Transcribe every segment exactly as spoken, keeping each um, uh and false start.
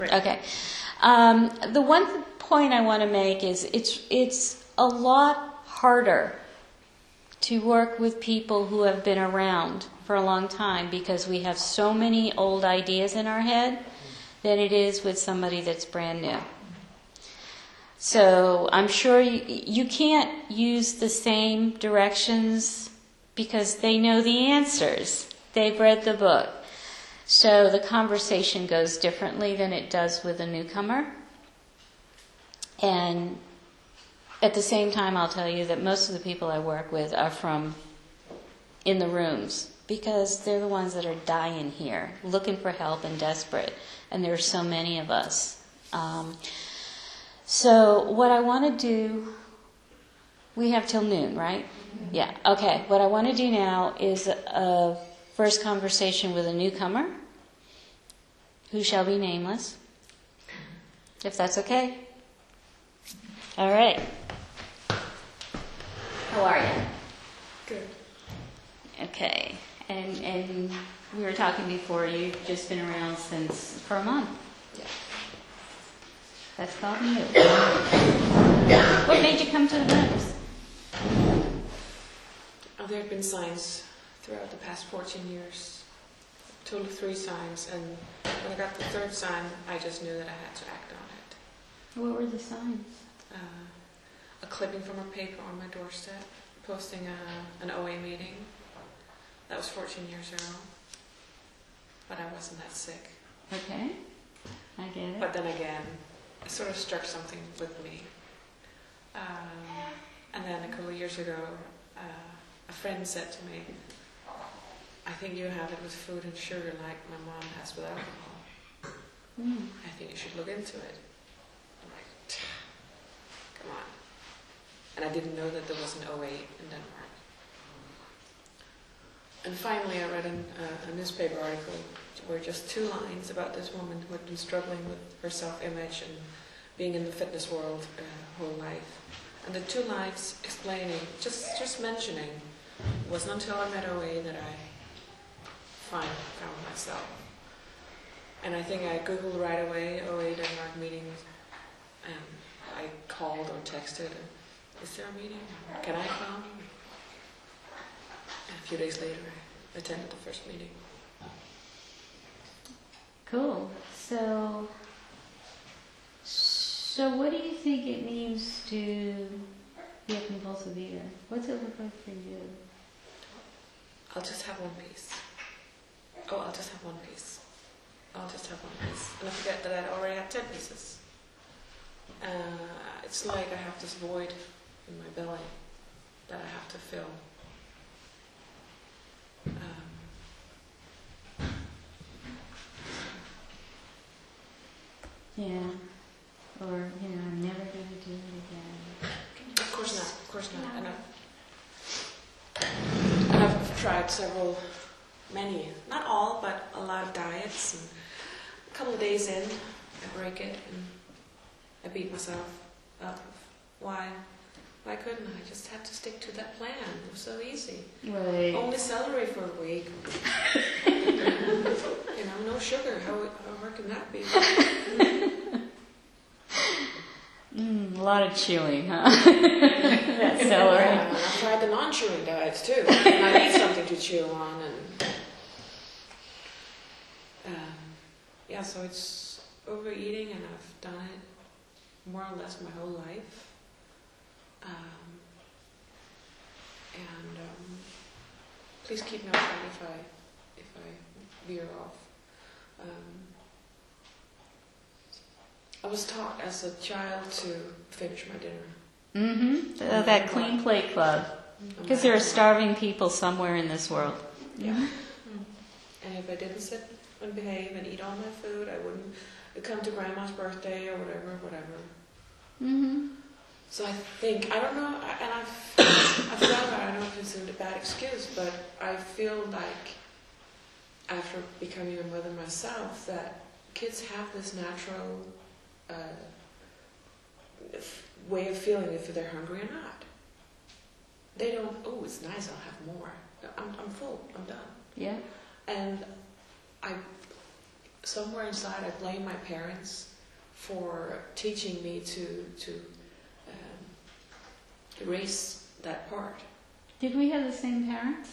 Okay. Um, the one th- point I want to make is it's it's a lot harder to work with people who have been around for a long time because we have so many old ideas in our head than it is with somebody that's brand new. So I'm sure you, you can't use the same directions because they know the answers. They've read the book. So the conversation goes differently than it does with a newcomer. And at the same time, I'll tell you that most of the people I work with are from in the rooms because they're the ones that are dying here, looking for help and desperate. And there are so many of us. Um, so what I want to do, we have till noon, right? Mm-hmm. Yeah, okay. What I want to do now is a, a first conversation with a newcomer who shall be nameless, if that's okay. All right. How are you? Good. Okay. And and we were talking before, you've just been around since, for a month. Yeah. That's called new. What made you come to the rooms? Oh, there have been signs throughout the past fourteen years. Total of three signs, and when I got the third sign, I just knew that I had to act on it. What were the signs? Uh, a clipping from a paper on my doorstep, posting a, an O A meeting. That was fourteen years ago. But I wasn't that sick. Okay. I get it. But then again, it sort of struck something with me. Um, and then a couple of years ago, uh, a friend said to me, I think you have it with food and sugar like my mom has with alcohol. Mm. I think you should look into it. I'm like, come on. And I didn't know that there was an O A in Denmark. And finally I read an, uh, a newspaper article where just two lines about this woman who had been struggling with her self-image and being in the fitness world her uh, whole life. And the two lines explaining, just, just mentioning, it wasn't until I met O A that I find, found myself. And I think I Googled right away O A Denmark meetings, and I called or texted, is there a meeting? Can I come? And a few days later I attended the first meeting. Cool. So, so what do you think it means to be a compulsive eater? What's it look like for you? I'll just have one piece. Oh, I'll just have one piece. I'll just have one piece. And I forget that I already have ten pieces. Uh, it's like I have this void in my belly that I have to fill. Um, Yeah. Or, you know, I'm never going to do it again. of course not, of course not. And I've, and I've tried several, many, not all, but a lot of diets. And a couple of days in, I break it and I beat myself up. Why? Why couldn't I? I just had to stick to that plan. It was so easy. Right. Only celery for a week. You know, no sugar. How, how hard can that be? Mm, a lot of chewing, huh? That celery. Yeah, and I tried the non-chewing diets too. And I need something to chew on. And um, yeah, so it's overeating, and I've done it more or less my whole life. Um, and um, please keep me outside if I if I veer off. Um, I was taught as a child to finish my dinner. Mm-hmm. Uh, that Clean Plate Club. Because there are starving people somewhere in this world. Yeah. Mm-hmm. And if I didn't sit and behave and eat all my food, I wouldn't come to Grandma's birthday or whatever, whatever. Mm-hmm. So I think, I don't know, and I've, I've thought about it, I don't know if it's a bad excuse, but I feel like after becoming a mother myself, that kids have this natural uh, way of feeling if they're hungry or not. They don't, oh, it's nice, I'll have more. I'm, I'm full, I'm done. Yeah. And I somewhere inside, I blame my parents for teaching me to to um, erase that part. Did we have the same parents?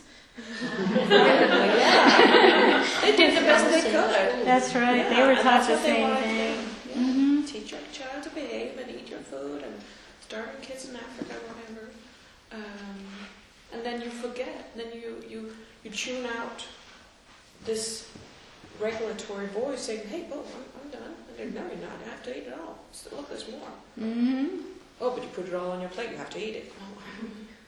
Yeah. They did the best they could. That's right. Yeah, they were and taught that's the what they same wanted to thing. do. Yeah. Mm-hmm. Teach your child to behave and eat your food and starving kids in Africa, whatever. Um, and then you forget. Then you, you, you tune out this regulatory voice saying, hey, oh, I'm, I'm done. And they're, no, you're not. You have to eat it all. So, look, there's more. Mm-hmm. Oh, but you put it all on your plate. You have to eat it. Oh.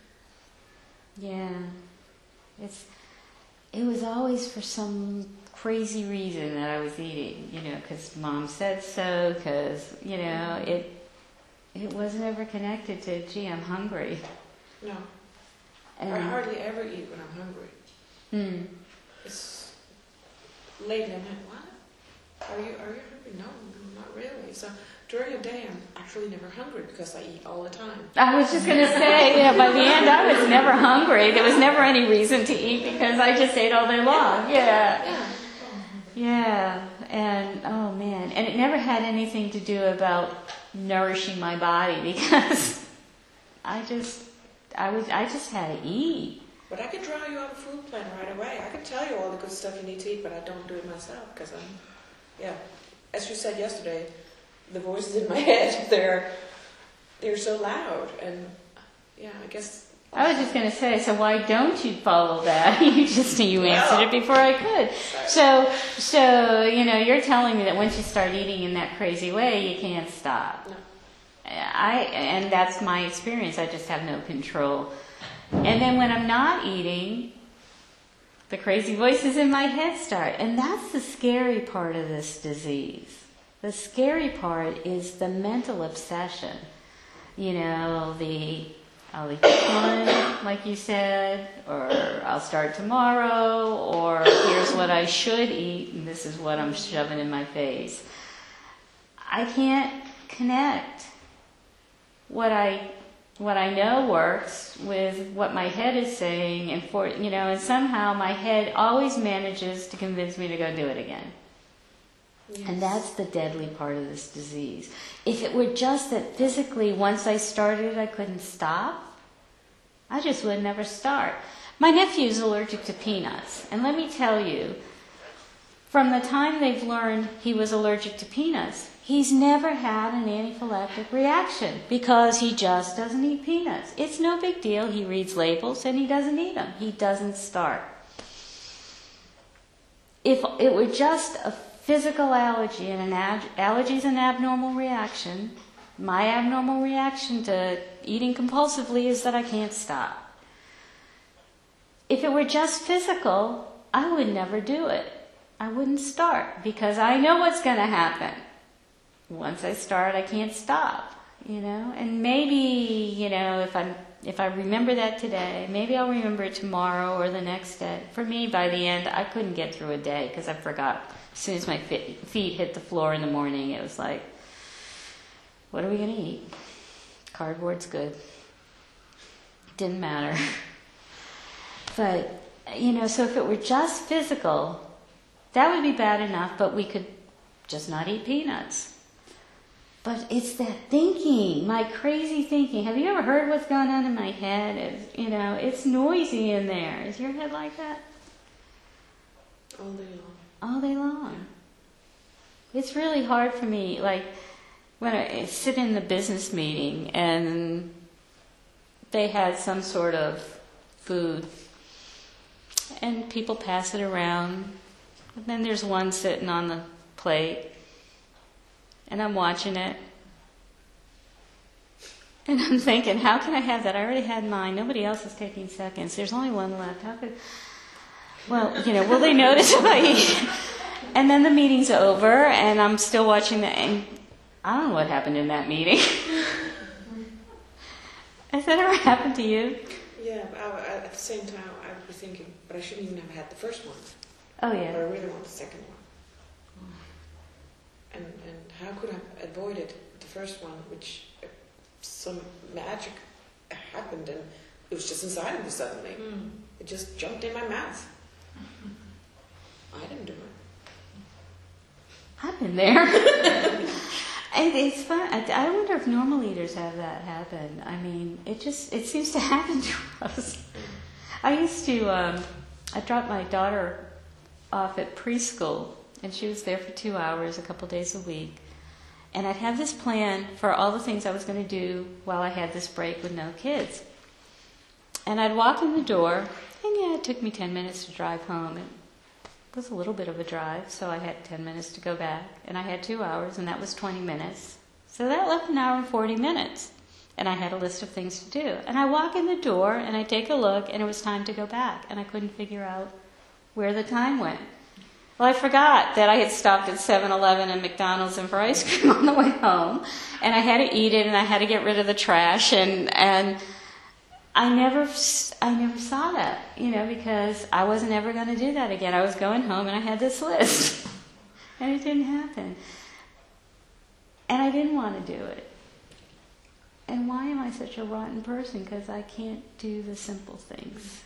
Yeah. It's. It was always for some crazy reason that I was eating, you know, because Mom said so, because, you know, it it wasn't ever connected to, gee, I'm hungry. No. And, I hardly ever eat when I'm hungry. Hmm. It's lately I'm like, what? Are you are you hungry? No, not really. So during a day I'm actually never hungry because I eat all the time. I was just going to say, yeah, by the end I was never hungry. There was never any reason to eat because I just ate all day long. Yeah. Yeah. Yeah. And, oh man. And it never had anything to do about nourishing my body because I just, I was, I just had to eat. But I could draw you out a food plan right away. I could tell you all the good stuff you need to eat, but I don't do it myself because I'm, yeah. As you said yesterday, the voices in my head, they're they're so loud, and yeah, I guess. I was just going to say, so why don't you follow that? You just you answered it before I could. So, so you know, you're telling me that once you start eating in that crazy way, you can't stop. No. I and that's my experience. I just have no control. And then when I'm not eating, the crazy voices in my head start, and that's the scary part of this disease. The scary part is the mental obsession. You know, the, I'll eat this one, like you said, or I'll start tomorrow, or here's what I should eat, and this is what I'm shoving in my face. I can't connect what I what I know works with what my head is saying, and for you know, and somehow my head always manages to convince me to go do it again. Yes. And that's the deadly part of this disease. If it were just that physically, once I started, I couldn't stop, I just would never start. My nephew's allergic to peanuts. And let me tell you, from the time they've learned he was allergic to peanuts, he's never had an anaphylactic reaction because he just doesn't eat peanuts. It's no big deal. He reads labels and he doesn't eat them. He doesn't start. If it were just a physical allergy, and an ab- allergy is an abnormal reaction. My abnormal reaction to eating compulsively is that I can't stop. If it were just physical, I would never do it. I wouldn't start because I know what's going to happen. Once I start, I can't stop, you know. And maybe, you know, if I'm if I remember that today, maybe I'll remember it tomorrow or the next day. For me, by the end, I couldn't get through a day because I forgot. As soon as my feet hit the floor in the morning, it was like, what are we going to eat? Cardboard's good. Didn't matter. But, you know, so if it were just physical, that would be bad enough, but we could just not eat peanuts. But it's that thinking, my crazy thinking. Have you ever heard what's going on in my head? It's, you know, it's noisy in there. Is your head like that? All day long. All day long. It's really hard for me, like, when I sit in the business meeting and they had some sort of food and people pass it around, and then there's one sitting on the plate and I'm watching it and I'm thinking, how can I have that? I already had mine. Nobody else is taking seconds. There's only one left. How could... Well, you know, will they notice if I eat? And then the meeting's over, and I'm still watching the... And I don't know what happened in that meeting. Has that ever happened to you? Yeah, but I, I, at the same time, I would be thinking, but I shouldn't even have had the first one. Oh, yeah. But I really want the second one. And and how could I have avoided the first one, which uh, some magic happened, and it was just inside of me suddenly. Mm. It just jumped in my mouth. I didn't do it. I've been there. And it's fun. I, I wonder if normal eaters have that happen. I mean, it just, it seems to happen to us. I used to, um, I dropped my daughter off at preschool, and she was there for two hours a couple days a week. And I'd have this plan for all the things I was going to do while I had this break with no kids. And I'd walk in the door, and yeah, it took me ten minutes to drive home. It was a little bit of a drive, so I had ten minutes to go back. And I had two hours, and that was twenty minutes. So that left an hour and forty minutes. And I had a list of things to do. And I walk in the door, and I take a look, and it was time to go back. And I couldn't figure out where the time went. Well, I forgot that I had stopped at seven eleven and McDonald's and for ice cream on the way home. And I had to eat it, and I had to get rid of the trash. And, and I never I never saw that, you know, because I wasn't ever going to do that again. I was going home, and I had this list. And it didn't happen. And I didn't want to do it. And why am I such a rotten person? Because I can't do the simple things.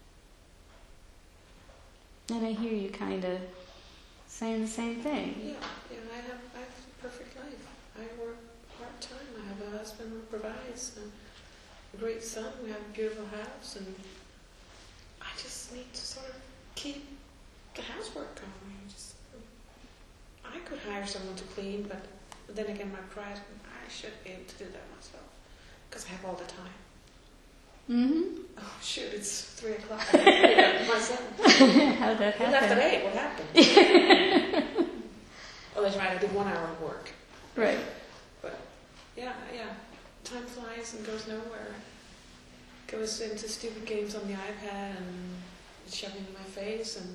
And I hear you kind of saying the same thing. Yeah, yeah. I have, I have a perfect life. I work part time. I have a husband who provides, and a great son. We have a beautiful house, and I just need to sort of keep the housework going. Just, I could hire someone to clean, but then again, my pride, I should be able to do that myself because I have all the time. Mm-hmm. Oh shoot! It's three o'clock. I have my son. How'd that He happen? left at eight. What happened? Oh, that's right. I did one hour of work. Right. But yeah, yeah. Time flies and goes nowhere. Goes into stupid games on the iPad and shoving in my face, and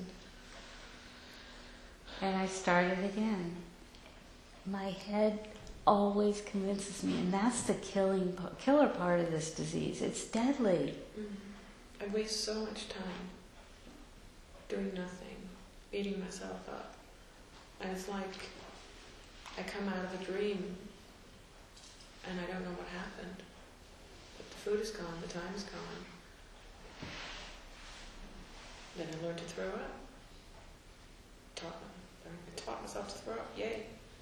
And I started again. My head always convinces me, and that's the killing killer part of this disease. It's deadly. mm, I waste so much time doing nothing, beating myself up, and it's like I come out of a dream and I don't know what happened. But the food is gone, the time is gone. Then I learned to throw up. Taught, I taught myself to throw up. Yay!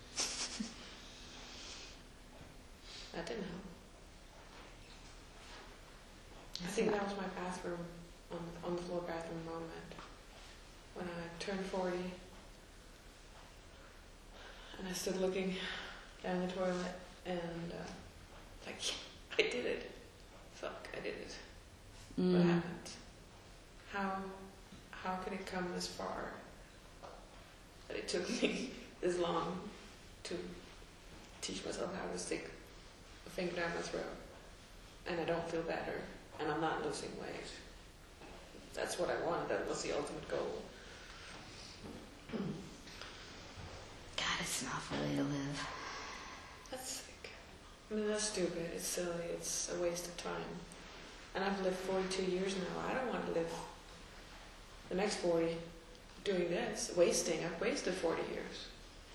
That didn't help. I think that was my bathroom, on, on the floor bathroom moment. When I turned forty, and I stood looking down the toilet, and uh, like, I did it. Fuck, I did it. Mm. What happened? How, how could it come this far? That it took me this long to teach myself how to stick a finger down my throat, and I don't feel better, and I'm not losing weight. That's what I wanted. That was the ultimate goal. God, it's an awful way to live. That's sick. I mean, that's stupid. It's silly. It's a waste of time. And I've lived forty-two years now. I don't want to live the next forty doing this, wasting. I've wasted forty years.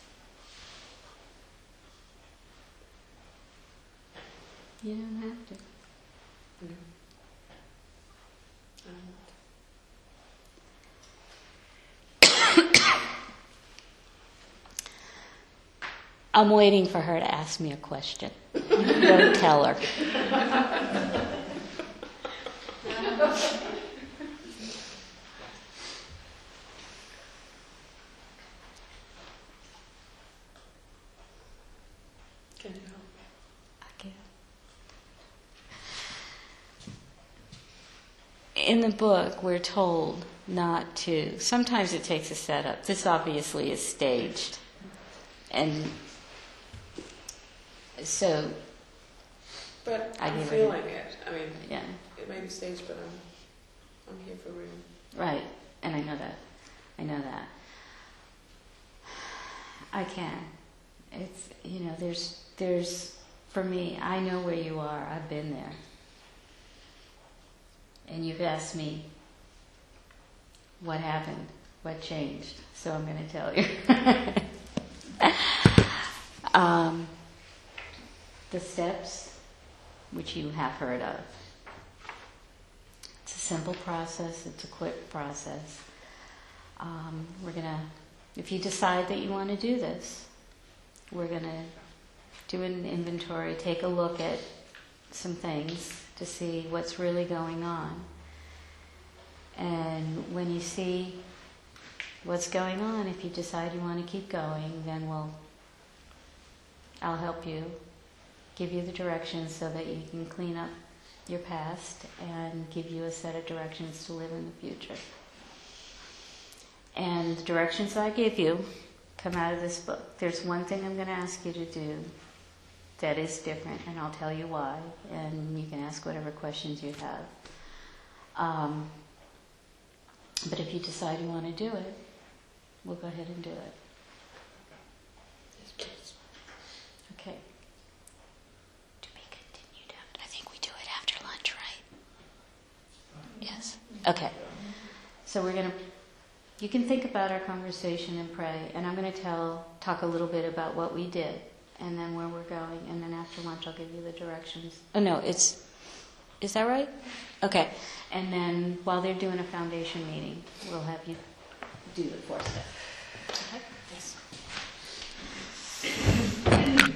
You don't have to. No. I don't. I'm waiting for her to ask me a question. Don't tell her. Can you help? I can't. In the book, we're told not to. Sometimes it takes a setup. This obviously is staged. And so But I I'm give it feeling it. I mean, yeah, it may be staged, but I'm, I'm here for real. right. And I know that. I know that. I can. It's, you know, there's, there's, for me, I know where you are. I've been there. And you've asked me what happened, what changed. So I'm going to tell you. um, the steps, which you have heard of. It's a simple process. It's a quick process. Um, we're going to if you decide that you want to do this, we're going to do an inventory, take a look at some things to see what's really going on. And when you see what's going on, if you decide you want to keep going, then we'll, I'll help you, give you the directions so that you can clean up your past and give you a set of directions to live in the future. And the directions I give you come out of this book. There's one thing I'm going to ask you to do that is different, and I'll tell you why, and you can ask whatever questions you have. Um, but if you decide you want to do it, we'll go ahead and do it. Yes, please. Okay. To be continued. I think we do it after lunch, right? Yes. Okay. So we're going to, you can think about our conversation and pray, and I'm going to tell, talk a little bit about what we did, and then where we're going, and then after lunch I'll give you the directions. Oh no, it's, is that right? Okay. And then while they're doing a foundation meeting, we'll have you do the fourth step. Okay? Yes.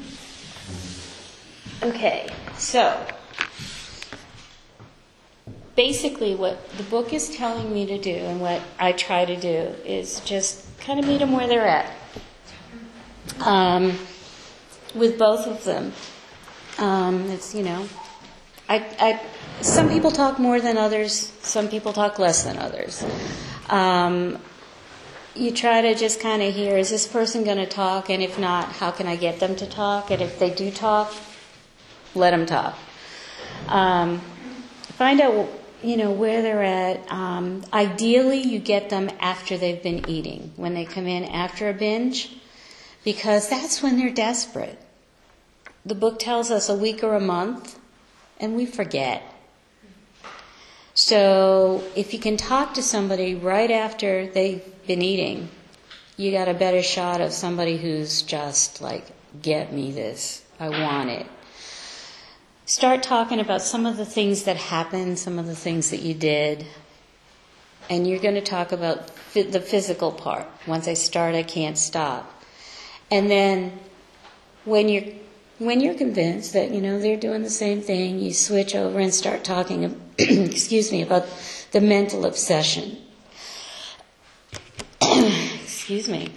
Okay, so basically what the book is telling me to do and what I try to do is just kind of meet them where they're at. Um, with both of them. Um, it's, you know, I, I, some people talk more than others, some people talk less than others. Um, you try to just kind of hear, is this person going to talk? And if not, how can I get them to talk? And if they do talk, let them talk. Um, find out, you know, where they're at. Um, ideally, you get them after they've been eating, when they come in after a binge, because that's when they're desperate. The book tells us a week or a month, and we forget. So if you can talk to somebody right after they've been eating, you got a better shot of somebody who's just like, get me this, I want it. Start talking about some of the things that happened, some of the things that you did, and you're going to talk about the physical part. Once I start, I can't stop. And then when you're when you're convinced that, you know, they're doing the same thing, you switch over and start talking, excuse me, about the mental obsession. Excuse me.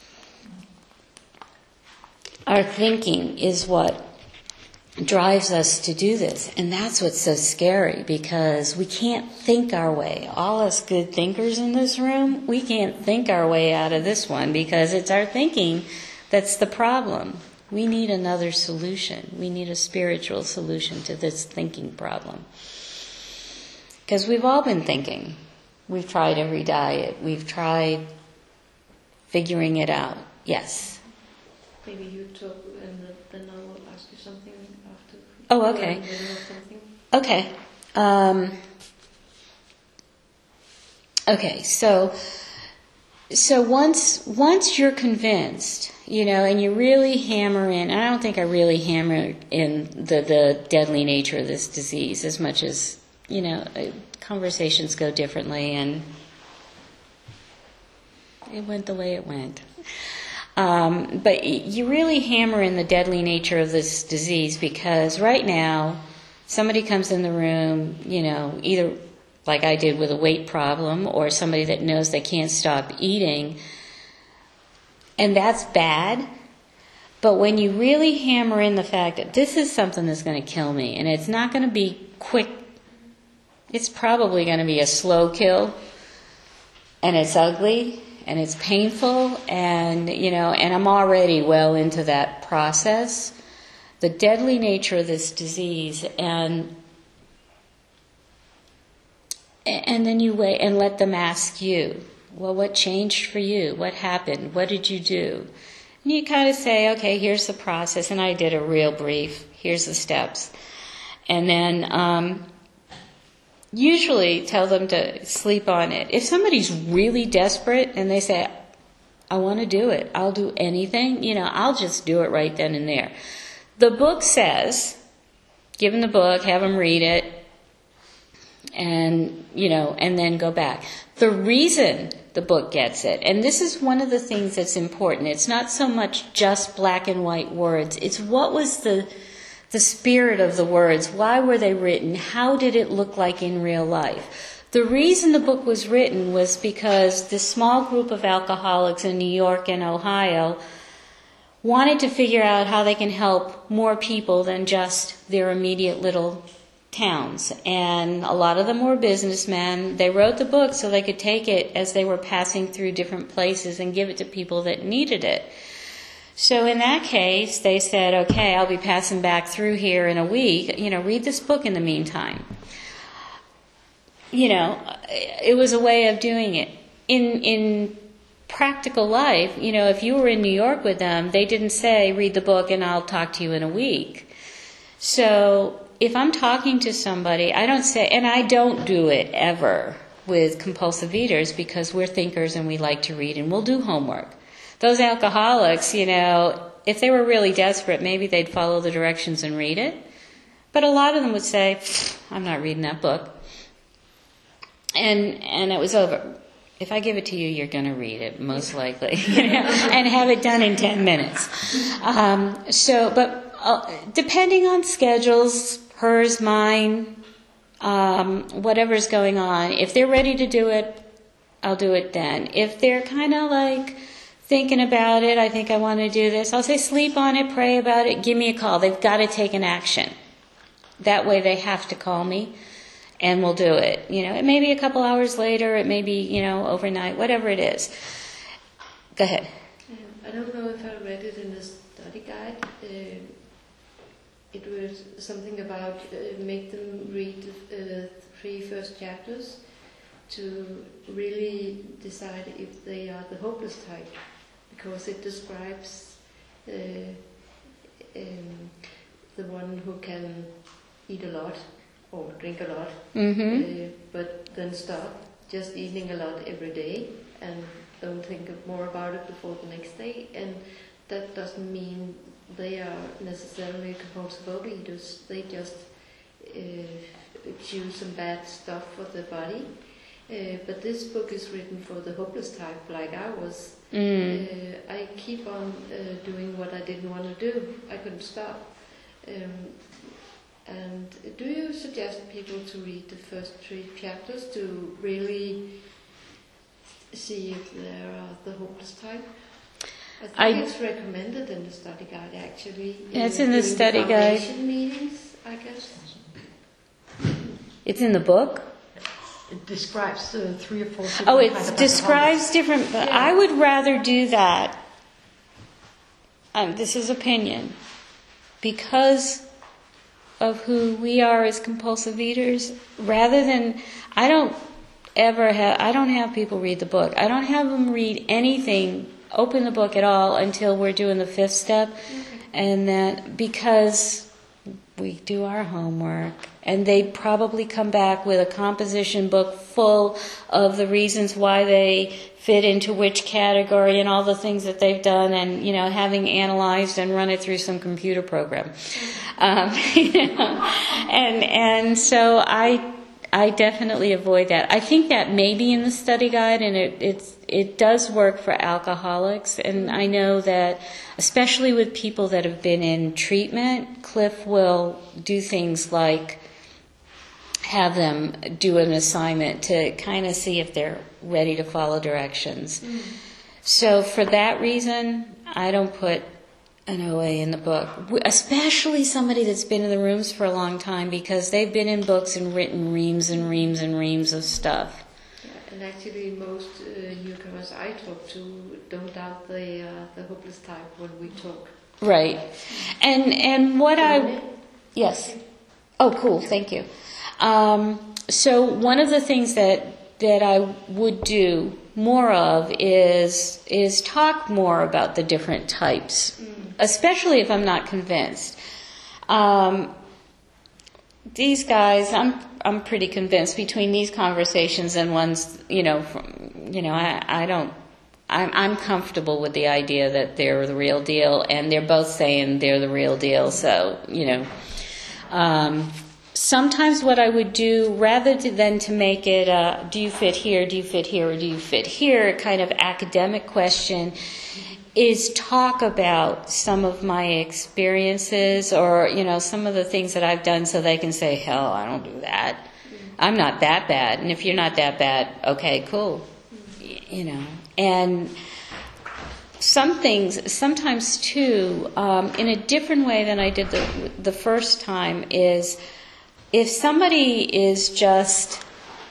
Our thinking is what drives us to do this. And that's what's so scary, because we can't think our way. All us good thinkers in this room, we can't think our way out of this one, because it's our thinking that's the problem. We need another solution. We need a spiritual solution to this thinking problem. Because we've all been thinking. We've tried every diet. We've tried figuring it out. Yes? Maybe you talk and then I will ask you something after. Oh, okay. In the middle of something. Okay. Um, okay, so so once once you're convinced, you know, and you really hammer in, and I don't think I really hammer in the, the deadly nature of this disease as much as, you know, conversations go differently, and it went the way it went. Um, but you really hammer in the deadly nature of this disease, because right now, somebody comes in the room, you know, either like I did with a weight problem, or somebody that knows they can't stop eating, and that's bad. But when you really hammer in the fact that this is something that's going to kill me, and it's not going to be quick, it's probably going to be a slow kill, and it's ugly, and it's painful, and, you know, and I'm already well into that process. The deadly nature of this disease, and and then you wait and let them ask you, well, what changed for you? What happened? What did you do? And you kind of say, okay, here's the process, and I did a real brief. Here's the steps. And then um, usually tell them to sleep on it. If somebody's really desperate and they say, I want to do it, I'll do anything, you know, I'll just do it right then and there. The book says, give them the book, have them read it, and, you know, and then go back. The reason the book gets it. And this is one of the things that's important. It's not so much just black and white words. It's what was the the spirit of the words. Why were they written? How did it look like in real life? The reason the book was written was because this small group of alcoholics in New York and Ohio wanted to figure out how they can help more people than just their immediate little towns. And a lot of them were businessmen. They wrote the book so they could take it as they were passing through different places and give it to people that needed it. So in that case, they said, okay, I'll be passing back through here in a week. You know, read this book in the meantime. You know, it was a way of doing it. In in practical life, you know, if you were in New York with them, they didn't say, read the book and I'll talk to you in a week. So if I'm talking to somebody, I don't say, and I don't do it ever with compulsive eaters because we're thinkers and we like to read and we'll do homework. Those alcoholics, you know, if they were really desperate, maybe they'd follow the directions and read it. But a lot of them would say, I'm not reading that book. And and it was over. If I give it to you, you're going to read it, most likely, you know, and have it done in ten minutes. Um, so, but uh, depending on schedules, hers, mine, um, whatever's going on, if they're ready to do it, I'll do it then. If they're kind of like thinking about it, I think I want to do this, I'll say sleep on it, pray about it, give me a call. They've got to take an action. That way they have to call me. And we'll do it. You know, it may be a couple hours later. It may be, you know, overnight. Whatever it is. Go ahead. Um, I don't know if I read it in the study guide. Uh, it was something about uh, make them read the uh, three first chapters to really decide if they are the hopeless type, because it describes uh, um, the one who can eat a lot. Or drink a lot, Mm-hmm. uh, but then stop just eating a lot every day and don't think of more about it before the next day. And that doesn't mean they are necessarily compulsive overeaters. They just uh, choose some bad stuff for their body. Uh, but this book is written for the hopeless type, like I was. Mm. Uh, I keep on uh, doing what I didn't want to do. I couldn't stop. Um, And do you suggest people to read the first three chapters to really see if they are the hopeless type? I think I, it's recommended in the study guide, actually. Yeah, it's in the during study the guide. foundation meetings, I guess. It's in the book? It describes uh, three or four different Oh, it kinds of describes alcoholics. different, but Yeah. I would rather do that. Um, this is opinion. Because of who we are as compulsive eaters, rather than, I don't ever have, I don't have people read the book. I don't have them read anything, open the book at all until we're doing the fifth step. Okay. And that, because we do our homework, and they probably come back with a composition book full of the reasons why they fit into which category and all the things that they've done, and, you know, having analyzed and run it through some computer program. Um, you know, and and so I I definitely avoid that. I think that may be in the study guide, and it it's it does work for alcoholics. And I know that, especially with people that have been in treatment, Cliff will do things like have them do an assignment to kind of see if they're ready to follow directions. Mm. So for that reason, I don't put an O A in the book, especially somebody that's been in the rooms for a long time, because they've been in books and written reams and reams and reams of stuff. Yeah, and actually most uh, newcomers I talk to don't doubt they are the hopeless type when we talk. Right. And and what I... Yes. Oh, cool. Thank you. Um, so one of the things that that I would do more of is is talk more about the different types, mm. especially if I'm not convinced. Um, these guys, I'm I'm pretty convinced between these conversations and ones, you know, from, you know, I, I don't. I'm I'm comfortable with the idea that they're the real deal, and they're both saying they're the real deal. So, you know. Um, sometimes what I would do, rather than to make it a, do you fit here, do you fit here, or do you fit here, kind of academic question, is talk about some of my experiences or, you know, some of the things that I've done so they can say, hell, I don't do that. I'm not that bad. And if you're not that bad, okay, cool. You know, and some things, sometimes too, um, in a different way than I did the, the first time, is if somebody is just,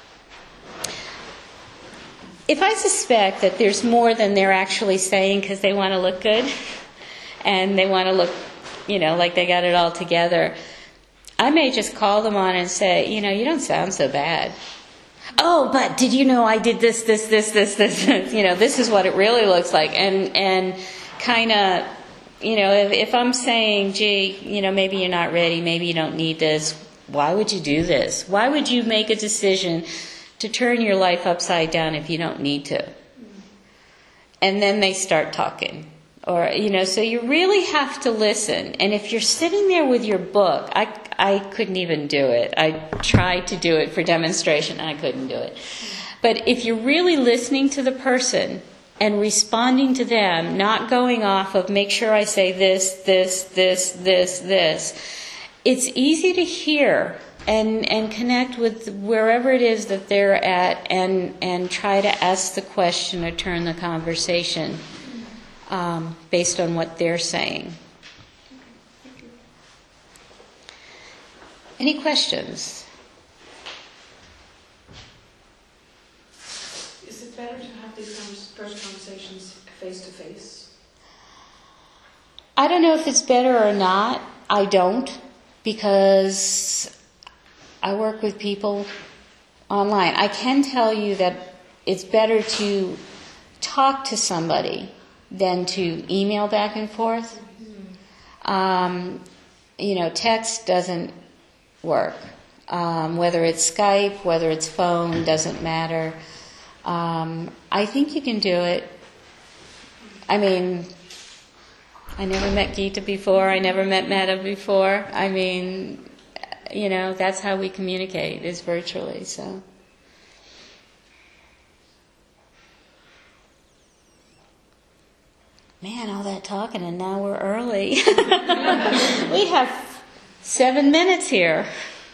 if I suspect that there's more than they're actually saying because they want to look good and they want to look, you know, like they got it all together, I may just call them on and say, you know, you don't sound so bad. Oh, but did you know I did this, this, this, this, this, you know, this is what it really looks like. And, and kind of, you know, if, if I'm saying, gee, you know, maybe you're not ready, maybe you don't need this, why would you do this? Why would you make a decision to turn your life upside down if you don't need to? And then they start talking. Or, you know, so you really have to listen. And if you're sitting there with your book, I, I couldn't even do it. I tried to do it for demonstration, and I couldn't do it. But if you're really listening to the person and responding to them, not going off of make sure I say this, this, this, this, this, it's easy to hear and, and connect with wherever it is that they're at and, and try to ask the question or turn the conversation um, based on what they're saying. Any questions? Is it better to have these convers- first conversations face to face? I don't know if it's better or not. I don't, because I work with people online. I can tell you that it's better to talk to somebody than to email back and forth. Um, you know, text doesn't work. Um, whether it's Skype, whether it's phone, doesn't matter. Um, I think you can do it. I mean, I never met Gita before. I never met Metta before. I mean, you know, that's how we communicate, is virtually, so. Man, all that talking, and now we're early. We have seven minutes here.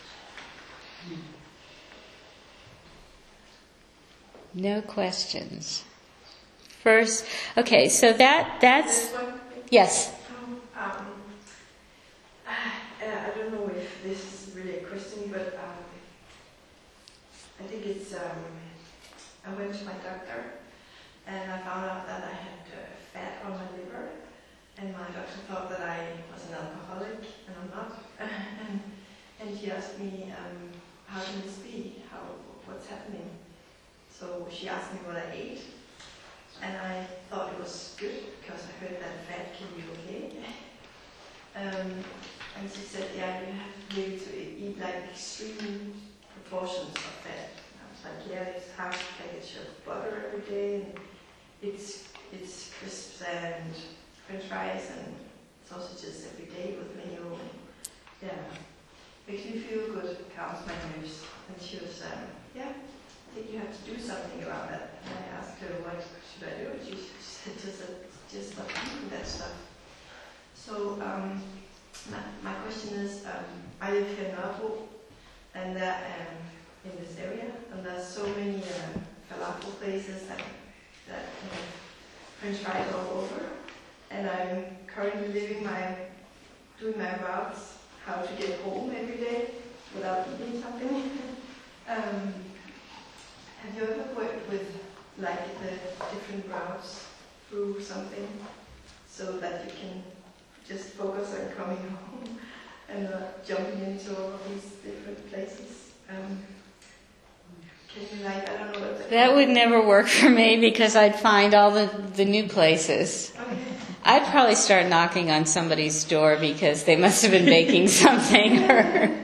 No questions. First, okay, so that that's yes. Um, uh, I don't know if this is really a question, but um, I think it's. Um, I went to my doctor, and I found out that I had uh, fat on my liver, and my doctor thought that I was an alcoholic, and I'm not. and, and she asked me, um, "How can this be? How? What's happening?" So she asked me what I ate, and I thought it was good because I heard that fat can be okay. Um, and she said, "Yeah, you have to be able to eat like extreme proportions of fat." And I was like, "Yeah, it's half a package of butter every day, and it's it's crisps and French fries and sausages every day with mayo. And yeah, makes me feel good, calms my nerves." And she was, um, "Yeah, I think you have to do something about that." And I asked her, "What should I do?" And she said, "Just, uh, just stop eating that stuff." So um, my, my question is, um, I live here in Nørrebro, and that um, in this area, and there's so many uh, falafel places and that uh, French fries all over. And I'm currently living my, doing my routes, how to get home every day without eating something. um, have you ever worked with like the different routes through something so that you can just focus on coming home and not jumping into all of these different places? Um, can you like, I don't know what That would never work for me because I'd find all the, the new places. Okay. I'd probably start knocking on somebody's door because they must have been baking something. Or,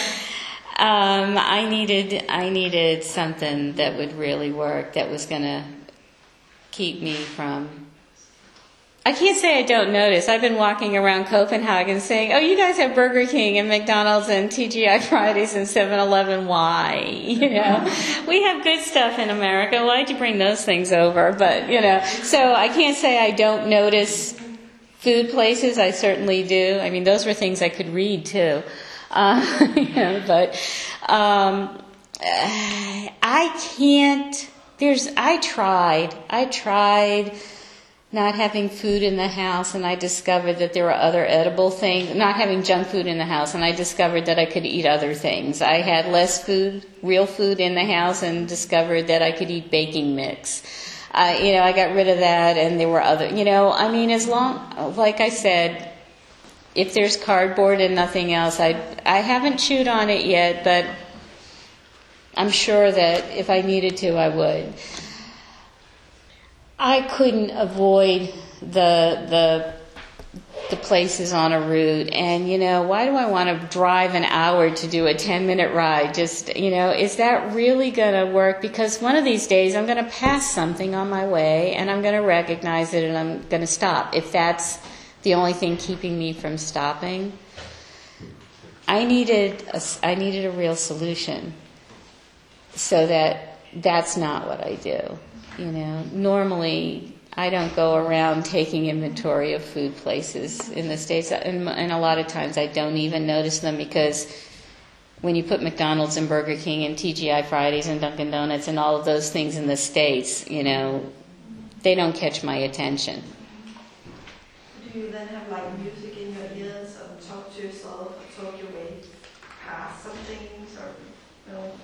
um, I needed I needed something that would really work, that was going to keep me from I can't say I don't notice. I've been walking around Copenhagen saying, oh, you guys have Burger King and McDonald's and T G I Fridays and seven eleven. Why? You know, we have good stuff in America. Why'd you bring those things over? But, you know, so I can't say I don't notice food places. I certainly do. I mean, those were things I could read, too. Uh, you know, but um, I can't, there's, I tried, I tried not having food in the house, and I discovered that there were other edible things, not having junk food in the house, and I discovered that I could eat other things. I had less food, real food in the house, and discovered that I could eat baking mix. Uh, you know, I got rid of that, and there were other, you know, I mean, as long, like I said, if there's cardboard and nothing else, I, I haven't chewed on it yet, but I'm sure that if I needed to, I would. I couldn't avoid the the the places on a route, and you know, why do I want to drive an hour to do a ten minute ride? Just, you know, is that really going to work? Because one of these days I'm going to pass something on my way, and I'm going to recognize it, and I'm going to stop. If that's the only thing keeping me from stopping, I needed a, I needed a real solution, so that that's not what I do. You know, normally I don't go around taking inventory of food places in the States, and, and a lot of times I don't even notice them, because when you put McDonald's and Burger King and T G I Fridays and Dunkin' Donuts and all of those things in the States, you know, they don't catch my attention. Do you then have like music in your ears and talk to yourself or talk your way past some things, or no?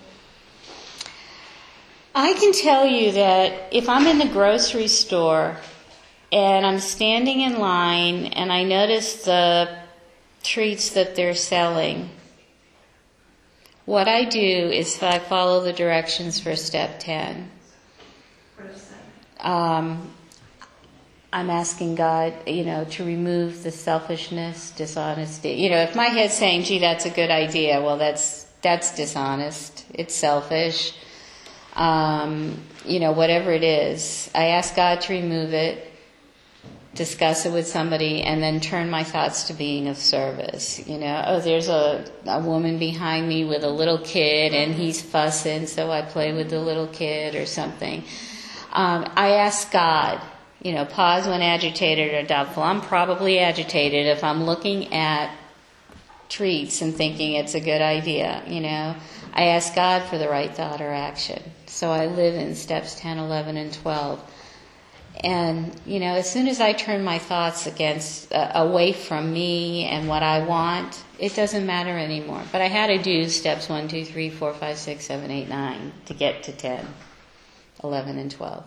I can tell you that if I'm in the grocery store and I'm standing in line and I notice the treats that they're selling, what I do is I follow the directions for step ten. What is that? Um, I'm asking God, you know, to remove the selfishness, dishonesty. You know, if my head's saying, gee, that's a good idea, well, that's that's dishonest. It's selfish. Um, you know, whatever it is, I ask God to remove it, discuss it with somebody, and then turn my thoughts to being of service. You know, oh, there's a, a woman behind me with a little kid, and he's fussing, so I play with the little kid or something. Um, I ask God, you know, pause when agitated or doubtful. I'm probably agitated if I'm looking at treats and thinking it's a good idea, you know. I ask God for the right thought or action. So I live in steps ten, eleven, and twelve. And, you know, as soon as I turn my thoughts against, uh, away from me and what I want, it doesn't matter anymore. But I had to do steps one, two, three, four, five, six, seven, eight, nine to get to ten, eleven, and twelve.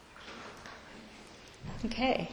Okay.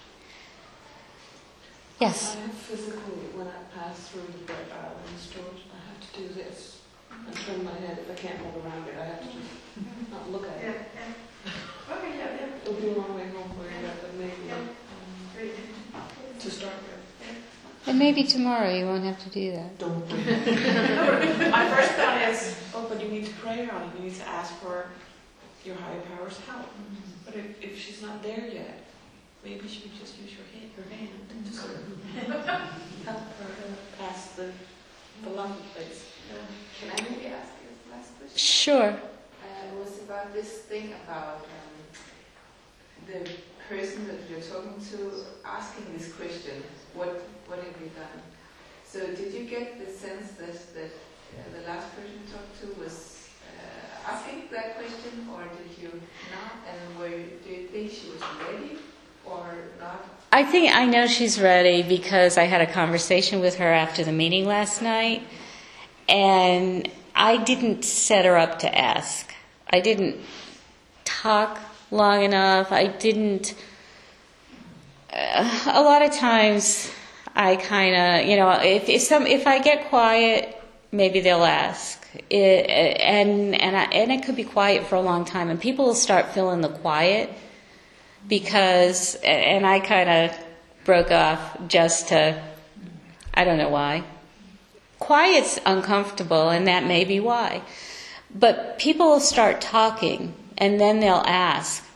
Yes? I have physical, when I pass through the bread aisle in the stores, I have to do this and turn my head. If I can't move around it, I have to just not look at Yeah, it. yeah. Okay, yeah, yeah. It'll be a long way home for you, but maybe Yeah. um, Great. to start with. And maybe tomorrow you won't have to do that. Don't do that. My first thought is, oh, but you need to pray on it. You need to ask for your higher power's help. But if, if she's not there yet, maybe she would just use your hand, her hand to sort of help her past the, the lovely place. Can I maybe ask you the last question? Sure. Uh, it was about this thing about um, the person that you're talking to asking this question, what what have you done? So did you get the sense that, that uh, the last person you talked to was uh, asking that question, or did you not? And were you, do you think she was ready or not? I think I know she's ready because I had a conversation with her after the meeting last night, and I didn't set her up to ask. I didn't talk long enough. I didn't. Uh, a lot of times, I kind of, you know, if if some if I get quiet, maybe they'll ask, it, and and I, and it could be quiet for a long time, and people will start filling the quiet. Because, and I kind of broke off just to, I don't know why. Quiet's uncomfortable, and that may be why. But people will start talking, and then they'll ask.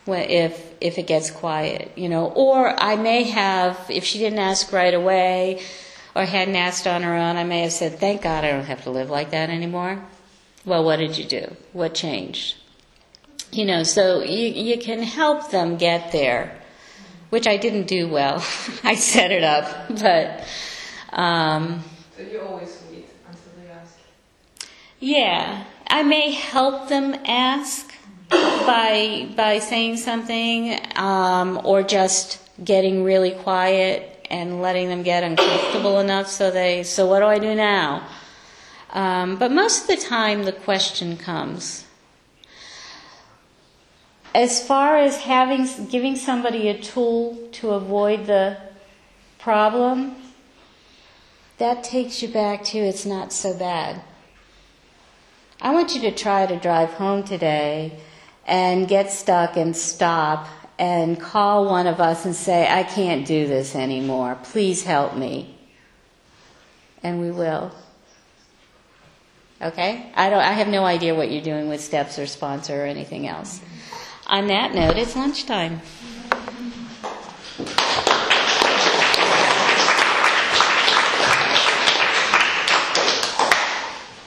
when, if if it gets quiet, you know. Or I may have, if she didn't ask right away or hadn't asked on her own, I may have said, thank God I don't have to live like that anymore. Well, what did you do? What changed? You know, so you, you can help them get there, which I didn't do well. I set it up, but... Um, So you always wait until they ask? yeah, I may help them ask by by saying something, um, or just getting really quiet and letting them get uncomfortable enough so they, so what do I do now? Um, but most of the time the question comes. As far as having, giving somebody a tool to avoid the problem, that takes you back to it's not so bad. I want you to try to drive home today and get stuck and stop and call one of us and say, I can't do this anymore. Please help me. And we will. Okay? I don't. I have no idea what you're doing with Steps or Sponsor or anything else. On that note, it's lunchtime.